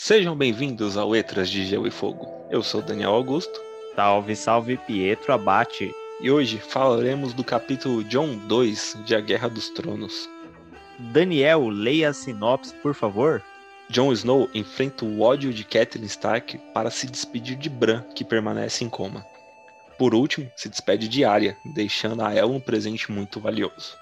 Sejam bem-vindos ao Letras de Gelo e Fogo. Eu sou Daniel Augusto. Salve, salve, Pietro Abate. E hoje falaremos do capítulo Jon 2 de A Guerra dos Tronos. Daniel, leia a sinopse, por favor. Jon Snow enfrenta o ódio de Catelyn Stark para se despedir de Bran, que permanece em coma. Por último, se despede de Arya, deixando a ela um presente muito valioso.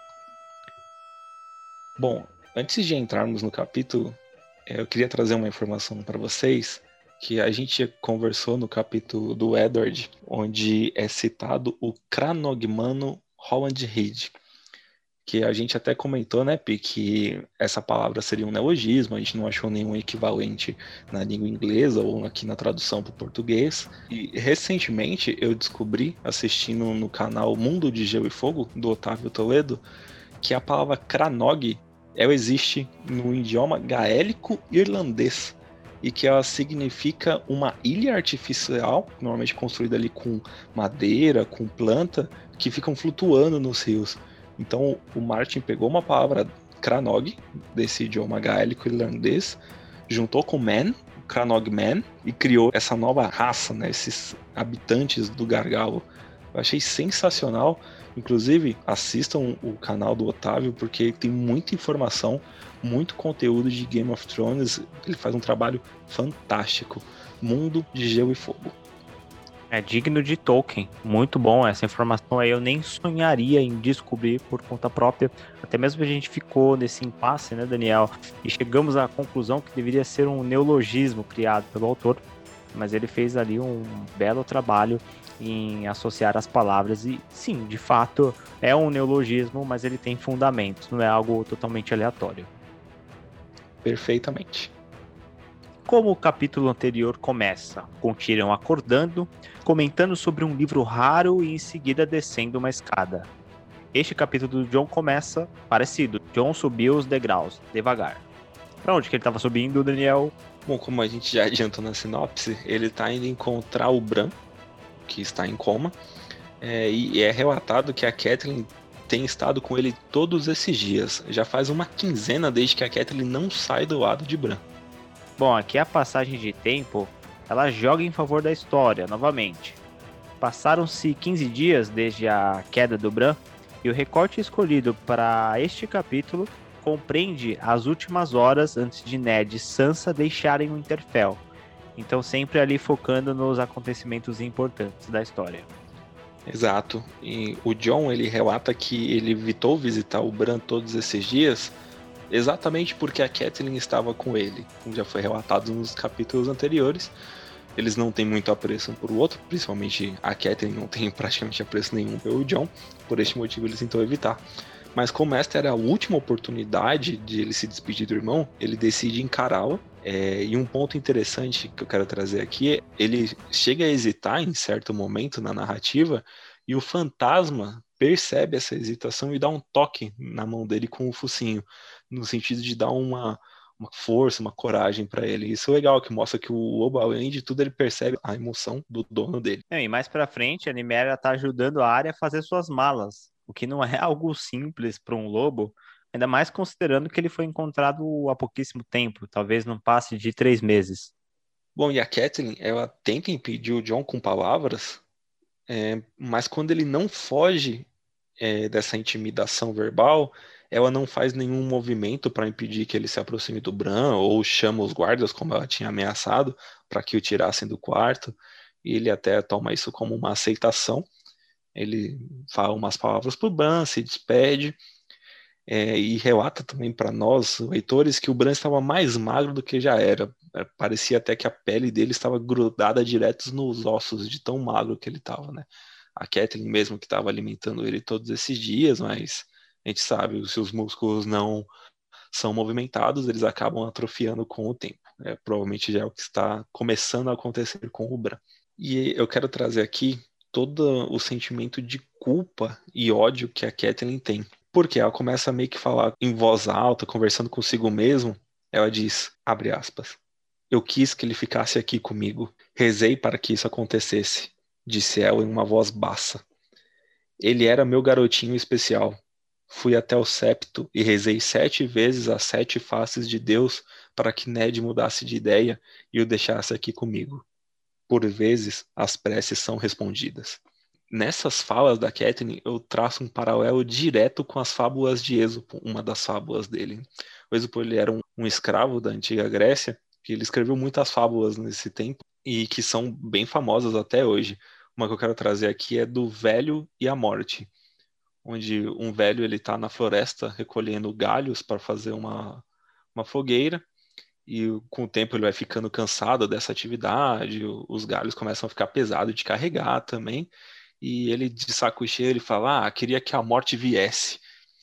Bom, antes de entrarmos no capítulo, eu queria trazer uma informação para vocês que a gente conversou no capítulo do Eddard, onde é citado o Cranogmano Howland Reed, que a gente até comentou, né, Pi, que essa palavra seria um neologismo, a gente não achou nenhum equivalente na língua inglesa ou aqui na tradução para o português. E recentemente eu descobri, assistindo no canal Mundo de Gelo e Fogo, do Otávio Toledo, que a palavra Cranog, ela existe no idioma gaélico irlandês e que ela significa uma ilha artificial, normalmente construída ali com madeira, com planta, que ficam flutuando nos rios. Então o Martin pegou uma palavra Cranog, desse idioma gaélico irlandês, juntou com Man, Cranogman, e criou essa nova raça, né, esses habitantes do Gargalo. Eu achei sensacional. Inclusive, assistam o canal do Otávio, porque tem muita informação, muito conteúdo de Game of Thrones. Ele faz um trabalho fantástico. Mundo de Gelo e Fogo. É digno de Tolkien. Muito bom essa informação aí. Eu nem sonharia em descobrir por conta própria. Até mesmo a gente ficou nesse impasse, né, Daniel? E chegamos à conclusão que deveria ser um neologismo criado pelo autor. Mas ele fez ali um belo trabalho em associar as palavras. E sim, de fato, é um neologismo, mas ele tem fundamentos. Não é algo totalmente aleatório. Perfeitamente. Como o capítulo anterior começa, com Tyrion acordando, comentando sobre um livro raro e em seguida descendo uma escada. Este capítulo do Jon começa parecido. Jon subiu os degraus, devagar. Para onde que ele estava subindo, Daniel? Bom, como a gente já adiantou na sinopse, ele está indo encontrar o Bran, que está em coma, e é relatado que a Catelyn tem estado com ele todos esses dias. Já faz uma quinzena desde que a Catelyn não sai do lado de Bran. Bom, aqui a passagem de tempo, ela joga em favor da história, novamente. Passaram-se 15 dias desde a queda do Bran, e o recorte escolhido para este capítulo compreende as últimas horas antes de Ned e Sansa deixarem o Winterfell. Então sempre ali focando nos acontecimentos importantes da história. Exato. E o Jon, ele relata que ele evitou visitar o Bran todos esses dias exatamente porque a Catelyn estava com ele, como já foi relatado nos capítulos anteriores. Eles não têm muito apreço um por o outro, principalmente a Catelyn não tem praticamente apreço nenhum pelo Jon, por este motivo eles tentam evitar. Mas como esta era a última oportunidade de ele se despedir do irmão, ele decide encará-la. E um ponto interessante que eu quero trazer aqui, ele chega a hesitar em certo momento na narrativa, e o fantasma percebe essa hesitação e dá um toque na mão dele com o focinho, no sentido de dar uma força, uma coragem para ele. Isso é legal, que mostra que o lobo, além de tudo, ele percebe a emoção do dono dele. E mais pra frente, a Nymeria tá ajudando a Arya a fazer suas malas, o que não é algo simples para um lobo, ainda mais considerando que ele foi encontrado há pouquíssimo tempo, talvez não passe de 3 meses. Bom, e a Catelyn, ela tenta impedir o Jon com palavras, mas quando ele não foge dessa intimidação verbal, ela não faz nenhum movimento para impedir que ele se aproxime do Bran ou chama os guardas, como ela tinha ameaçado, para que o tirassem do quarto. E ele até toma isso como uma aceitação. Ele fala umas palavras para o Bran, se despede, e relata também para nós, leitores, que o Bran estava mais magro do que já era. Parecia até que a pele dele estava grudada direto nos ossos, de tão magro que ele estava, né? A Catelyn mesmo que estava alimentando ele todos esses dias, mas a gente sabe, se os músculos não são movimentados, eles acabam atrofiando com o tempo. Provavelmente já é o que está começando a acontecer com o Bran. E eu quero trazer aqui todo o sentimento de culpa e ódio que a Catelyn tem. Porque ela começa a meio que falar em voz alta, conversando consigo mesmo. Ela diz, abre aspas, eu quis que ele ficasse aqui comigo. Rezei para que isso acontecesse, disse ela em uma voz baixa. Ele era meu garotinho especial. Fui até o septo e rezei 7 vezes as 7 faces de Deus para que Ned mudasse de ideia e o deixasse aqui comigo. Por vezes, as preces são respondidas. Nessas falas da Catelyn, eu traço um paralelo direto com as fábulas de Êxopo, uma das fábulas dele. O Êxopo ele era um escravo da antiga Grécia, que ele escreveu muitas fábulas nesse tempo e que são bem famosas até hoje. Uma que eu quero trazer aqui é do Velho e a Morte, onde um velho ele está na floresta recolhendo galhos para fazer uma fogueira e com o tempo ele vai ficando cansado dessa atividade, os galhos começam a ficar pesados de carregar também, e ele de saco cheio ele fala, queria que a morte viesse.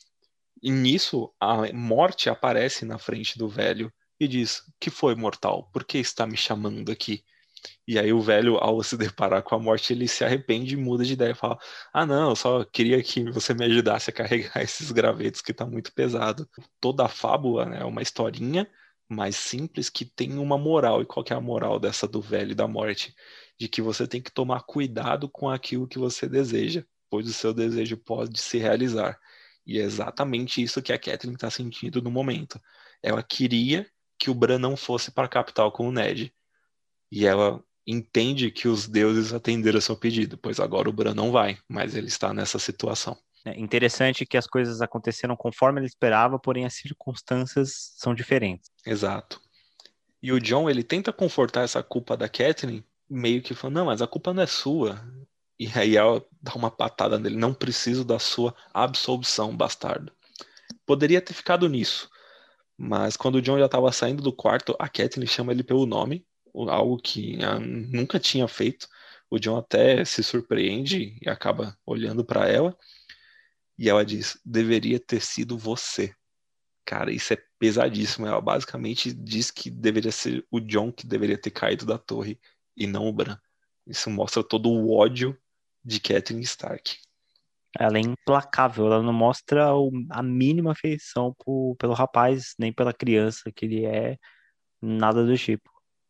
E nisso a morte aparece na frente do velho e diz, que foi, mortal? Por que está me chamando aqui? E aí o velho, ao se deparar com a morte, ele se arrepende e muda de ideia e fala, não, eu só queria que você me ajudasse a carregar esses gravetos que tá muito pesado. Toda a fábula, né, é uma historinha mais simples que tem uma moral. E qual que é a moral dessa do velho e da morte? De que você tem que tomar cuidado com aquilo que você deseja, pois o seu desejo pode se realizar. E é exatamente isso que a Catelyn está sentindo no momento. Ela queria que o Bran não fosse para a capital com o Ned. E ela entende que os deuses atenderam seu pedido, pois agora o Bran não vai, mas ele está nessa situação. É interessante que as coisas aconteceram conforme ele esperava, porém as circunstâncias são diferentes. Exato. E o Jon, ele tenta confortar essa culpa da Catelyn, meio que falando, não, mas a culpa não é sua. E aí ela dá uma patada nele, não preciso da sua absolvição, bastardo. Poderia ter ficado nisso, mas quando o Jon já estava saindo do quarto, a Catelyn chama ele pelo nome, algo que nunca tinha feito. O Jon até se surpreende e acaba olhando para ela. E ela diz: deveria ter sido você. Cara, isso é pesadíssimo. Ela basicamente diz que deveria ser o Jon que deveria ter caído da torre e não o Bran. Isso mostra todo o ódio de Catelyn Stark. Ela é implacável, ela não mostra a mínima afeição pelo rapaz, nem pela criança que ele é, nada do tipo.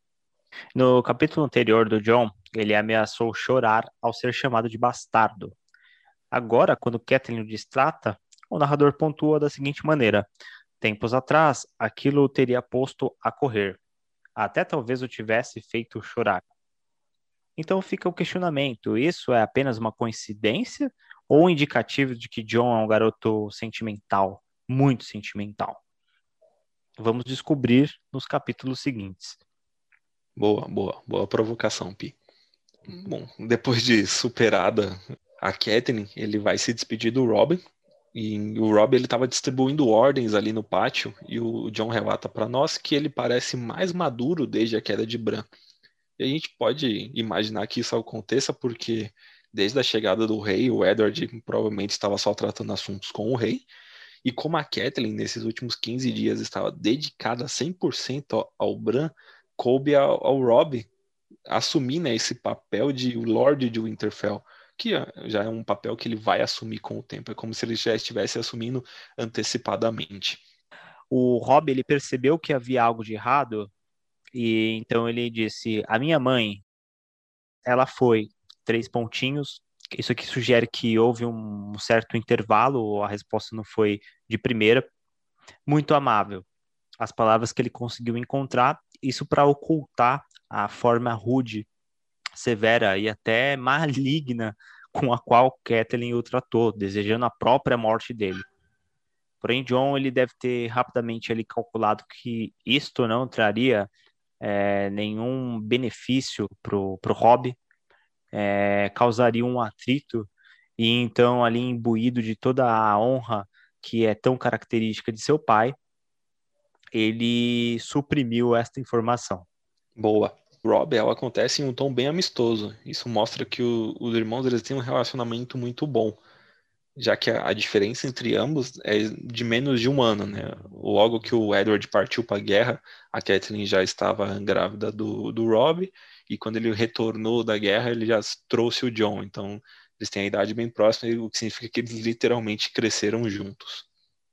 No capítulo anterior do Jon, ele ameaçou chorar ao ser chamado de bastardo. Agora, quando Catelyn o distrata, o narrador pontua da seguinte maneira: tempos atrás, aquilo o teria posto a correr. Até talvez o tivesse feito chorar. Então fica o questionamento: isso é apenas uma coincidência ou um indicativo de que Jon é um garoto sentimental, muito sentimental? Vamos descobrir nos capítulos seguintes. Boa provocação, Pi. Bom, depois de superada a Catelyn, ele vai se despedir do Robin. E o Robb ele estava distribuindo ordens ali no pátio e o Jon relata para nós que ele parece mais maduro desde a queda de Bran. E a gente pode imaginar que isso aconteça porque desde a chegada do rei, o Eddard provavelmente estava só tratando assuntos com o rei. E como a Catelyn nesses últimos 15 dias estava dedicada 100% ao Bran, coube ao Robb assumir, né, esse papel de Lorde de Winterfell, que já é um papel que ele vai assumir com o tempo. É como se ele já estivesse assumindo antecipadamente. O Robb ele percebeu que havia algo de errado e então ele disse: a minha mãe, ela foi 3 pontinhos. Isso aqui sugere que houve um certo intervalo, a resposta não foi de primeira. Muito amável. As palavras que ele conseguiu encontrar, isso para ocultar a forma rude, severa e até maligna com a qual Catelyn o tratou, desejando a própria morte dele. Porém, Jon ele deve ter rapidamente ali calculado que isto não traria nenhum benefício pro Robb, causaria um atrito e então ali imbuído de toda a honra que é tão característica de seu pai, ele suprimiu esta informação. Boa. Robb, ela acontece em um tom bem amistoso. Isso mostra que os irmãos eles têm um relacionamento muito bom, já que a diferença entre ambos é de menos de um ano, né? Logo que o Edward partiu para a guerra, a Catelyn já estava grávida do Robb, e quando ele retornou da guerra, ele já trouxe o Jon. Então, eles têm a idade bem próxima, o que significa que eles literalmente cresceram juntos.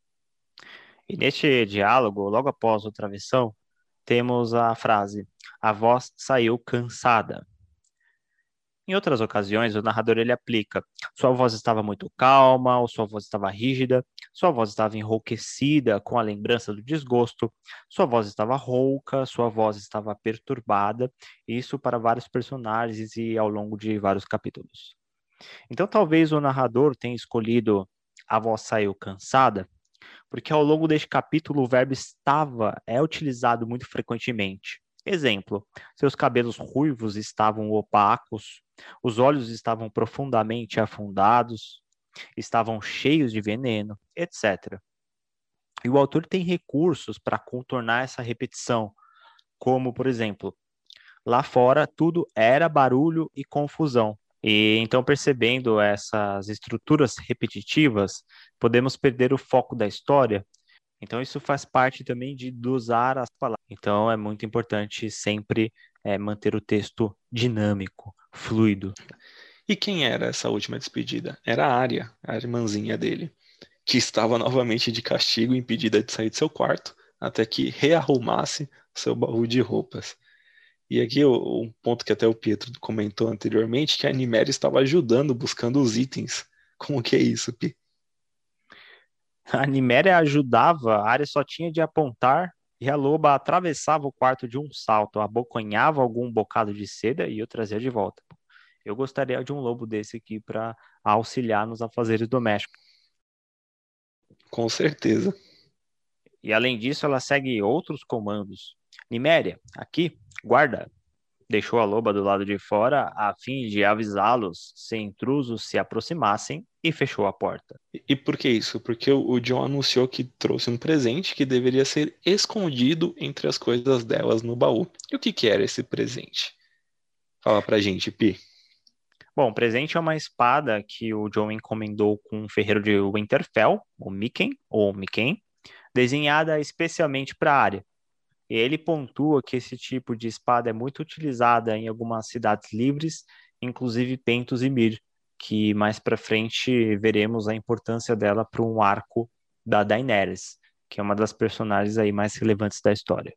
E neste diálogo, logo após a travessão, temos a frase: a voz saiu cansada. Em outras ocasiões, o narrador ele aplica: sua voz estava muito calma, ou sua voz estava rígida, sua voz estava enrouquecida com a lembrança do desgosto, sua voz estava rouca, sua voz estava perturbada, isso para vários personagens e ao longo de vários capítulos. Então, talvez o narrador tenha escolhido a voz saiu cansada, porque ao longo deste capítulo o verbo estava é utilizado muito frequentemente. Exemplo, seus cabelos ruivos estavam opacos, os olhos estavam profundamente afundados, estavam cheios de veneno, etc. E o autor tem recursos para contornar essa repetição, como, por exemplo, lá fora tudo era barulho e confusão. E então, percebendo essas estruturas repetitivas, podemos perder o foco da história. Então, isso faz parte também de dosar as palavras. Então, é muito importante sempre manter o texto dinâmico, fluido. E quem era essa última despedida? Era a Arya, a irmãzinha dele, que estava novamente de castigo, impedida de sair de seu quarto, até que rearrumasse seu baú de roupas. E aqui um ponto que até o Pietro comentou anteriormente, que a Niméria estava ajudando, buscando os itens. Como que é isso, Pi? A Niméria ajudava, a área só tinha de apontar e a loba atravessava o quarto de um salto, abocanhava algum bocado de seda e eu trazia de volta. Eu gostaria de um lobo desse aqui para auxiliar nos afazeres domésticos. Com certeza. E além disso, ela segue outros comandos. Niméria, aqui, guarda. Deixou a loba do lado de fora a fim de avisá-los se intrusos se aproximassem e fechou a porta. E por que isso? Porque o John anunciou que trouxe um presente que deveria ser escondido entre as coisas delas no baú. E o que que era esse presente? Fala pra gente, Pi. Bom, o presente é uma espada que o John encomendou com um ferreiro de Winterfell, o Mikken, ou Mikken, desenhada especialmente para a área. E ele pontua que esse tipo de espada é muito utilizada em algumas cidades livres, inclusive Pentos e Mir, que mais para frente veremos a importância dela para um arco da Daenerys, que é uma das personagens aí mais relevantes da história.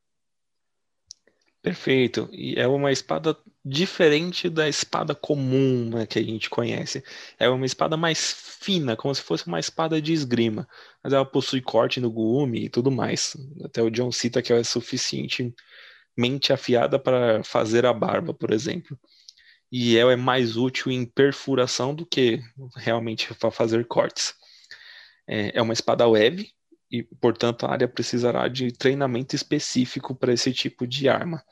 Perfeito. E é uma espada diferente da espada comum, né, que a gente conhece. É uma espada mais fina, como se fosse uma espada de esgrima. Mas ela possui corte no gume e tudo mais. Até o John cita que ela é suficientemente afiada para fazer a barba, por exemplo. E ela é mais útil em perfuração do que realmente para fazer cortes. É uma espada web e, portanto, a área precisará de treinamento específico para esse tipo de arma.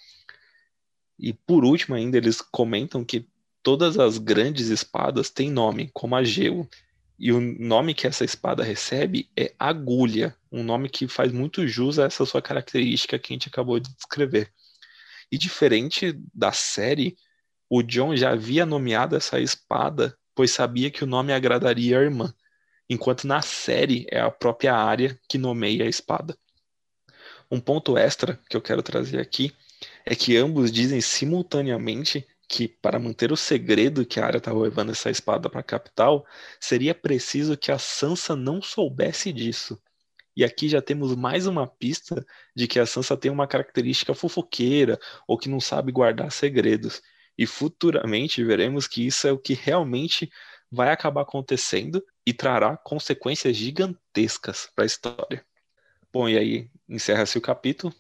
E por último, ainda eles comentam que todas as grandes espadas têm nome, como a Geo. E o nome que essa espada recebe é Agulha, um nome que faz muito jus a essa sua característica que a gente acabou de descrever. E diferente da série, o John já havia nomeado essa espada, pois sabia que o nome agradaria a irmã, enquanto na série é a própria Arya que nomeia a espada. Um ponto extra que eu quero trazer aqui é que ambos dizem simultaneamente que para manter o segredo que a Arya estava levando essa espada para a capital, seria preciso que a Sansa não soubesse disso. E aqui já temos mais uma pista de que a Sansa tem uma característica fofoqueira ou que não sabe guardar segredos. E futuramente veremos que isso é o que realmente vai acabar acontecendo e trará consequências gigantescas para a história. Bom, e aí encerra-se o capítulo.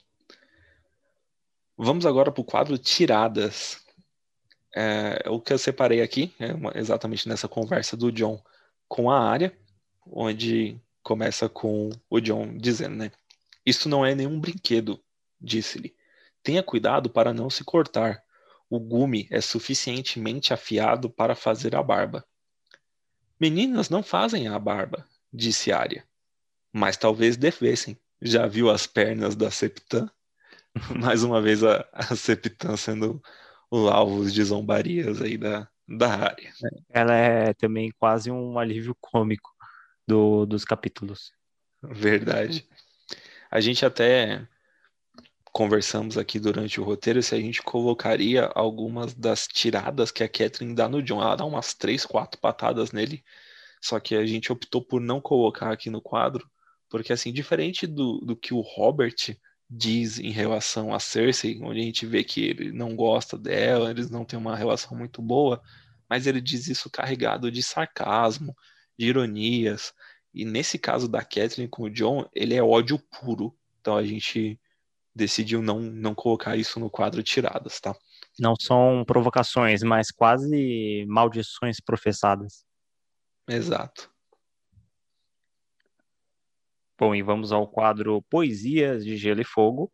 Vamos agora para o quadro Tiradas. O que eu separei aqui é exatamente nessa conversa do John com a Arya, onde começa com o John dizendo, né? Isso não é nenhum brinquedo, disse-lhe. Tenha cuidado para não se cortar. O gume é suficientemente afiado para fazer a barba. Meninas não fazem a barba, disse Arya. Mas talvez devessem. Já viu as pernas da Septã? Mais uma vez a Septã sendo o alvo de zombarias aí da Arya. Ela é também quase um alívio cômico dos capítulos. Verdade. A gente até conversamos aqui durante o roteiro se a gente colocaria algumas das tiradas que a Catherine dá no John. Ela dá umas 3, 4 patadas nele, só que a gente optou por não colocar aqui no quadro, porque assim, diferente do que o Robert diz em relação a Cersei, onde a gente vê que ele não gosta dela, eles não têm uma relação muito boa, mas ele diz isso carregado de sarcasmo, de ironias. E nesse caso da Catelyn com o Jon, ele é ódio puro. Então a gente decidiu não colocar isso no quadro tiradas, tá? Não são provocações, mas quase maldições professadas. Exato. Bom, e vamos ao quadro Poesias de Gelo e Fogo.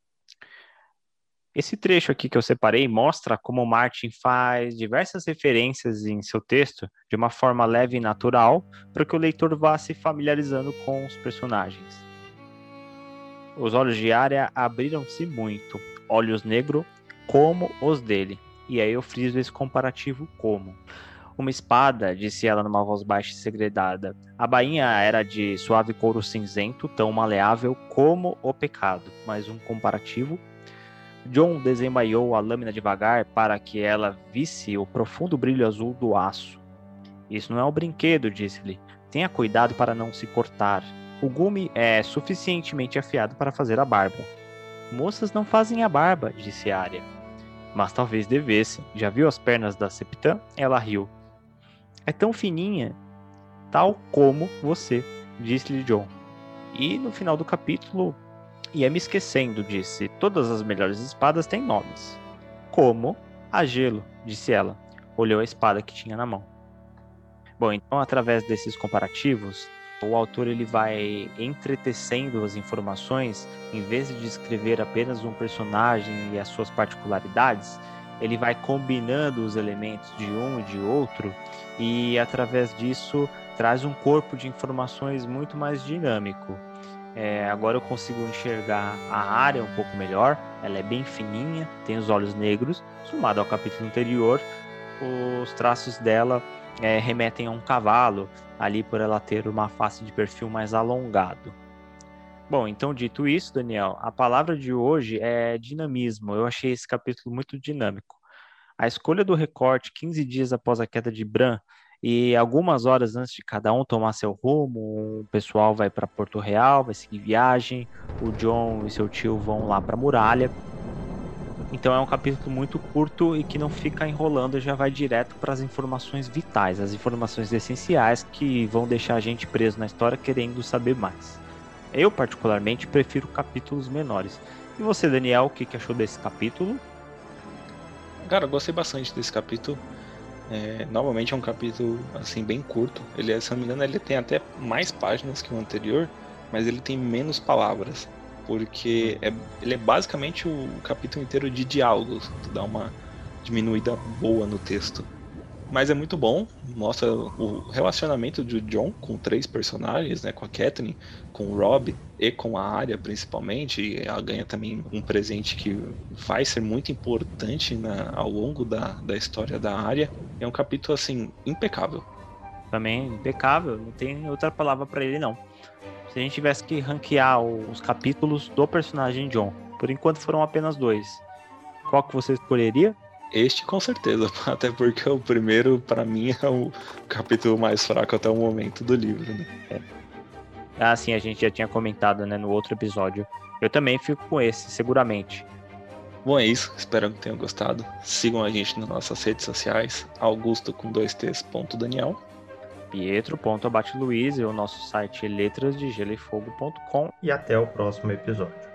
Esse trecho aqui que eu separei mostra como Martin faz diversas referências em seu texto de uma forma leve e natural para que o leitor vá se familiarizando com os personagens. Os olhos de Arya abriram-se muito, olhos negros como os dele. E aí eu friso esse comparativo como. Uma espada, disse ela numa voz baixa e segredada. A bainha era de suave couro cinzento, tão maleável como o pecado. Mais um comparativo. Jon desembaiou a lâmina devagar para que ela visse o profundo brilho azul do aço. Isso não é um brinquedo, disse-lhe. Tenha cuidado para não se cortar. O gume é suficientemente afiado para fazer a barba. Moças não fazem a barba, disse Arya. Mas talvez devesse. Já viu as pernas da Septã? Ela riu. É tão fininha, tal como você, disse-lhe Jon. E no final do capítulo, ia me esquecendo, disse. Todas as melhores espadas têm nomes. Como a Gelo, disse ela. Olhou a espada que tinha na mão. Bom, então através desses comparativos, o autor ele vai entretecendo as informações, em vez de descrever apenas um personagem e as suas particularidades, ele vai combinando os elementos de um e de outro e através disso traz um corpo de informações muito mais dinâmico. Agora eu consigo enxergar a Arya um pouco melhor, ela é bem fininha, tem os olhos negros, somado ao capítulo anterior, os traços dela remetem a um cavalo, ali por ela ter uma face de perfil mais alongado. Bom, então dito isso, Daniel, a palavra de hoje é dinamismo. Eu achei esse capítulo muito dinâmico. A escolha do recorte 15 dias após a queda de Bran e algumas horas antes de cada um tomar seu rumo, o pessoal vai para Porto Real, vai seguir viagem, o Jon e seu tio vão lá para a muralha. Então é um capítulo muito curto e que não fica enrolando, já vai direto para as informações vitais, as informações essenciais que vão deixar a gente preso na história querendo saber mais. Eu, particularmente, prefiro capítulos menores. E você, Daniel, o que achou desse capítulo? Cara, eu gostei bastante desse capítulo. Novamente é um capítulo assim bem curto. Ele, se não me engano, ele tem até mais páginas que o anterior, mas ele tem menos palavras. Porque ele é basicamente o capítulo inteiro de diálogos, que dá uma diminuída boa no texto. Mas é muito bom, mostra o relacionamento de Jon com 3 personagens, né, com a Catelyn, com o Robb e com a Arya principalmente. E ela ganha também um presente que vai ser muito importante ao longo da história da Arya. É um capítulo assim impecável. Também impecável, não tem outra palavra para ele não. Se a gente tivesse que ranquear os capítulos do personagem Jon, por enquanto foram apenas 2. Qual que você escolheria? Este com certeza, até porque o primeiro, para mim, é o capítulo mais fraco até o momento do livro, né? Sim, a gente já tinha comentado, né, no outro episódio. Eu também fico com esse, seguramente. Bom, é isso. Espero que tenham gostado. Sigam a gente nas nossas redes sociais. Augusto com 2ts.daniel. Pietro.abateluiz e o nosso site letrasdegelefogo.com. E até o próximo episódio.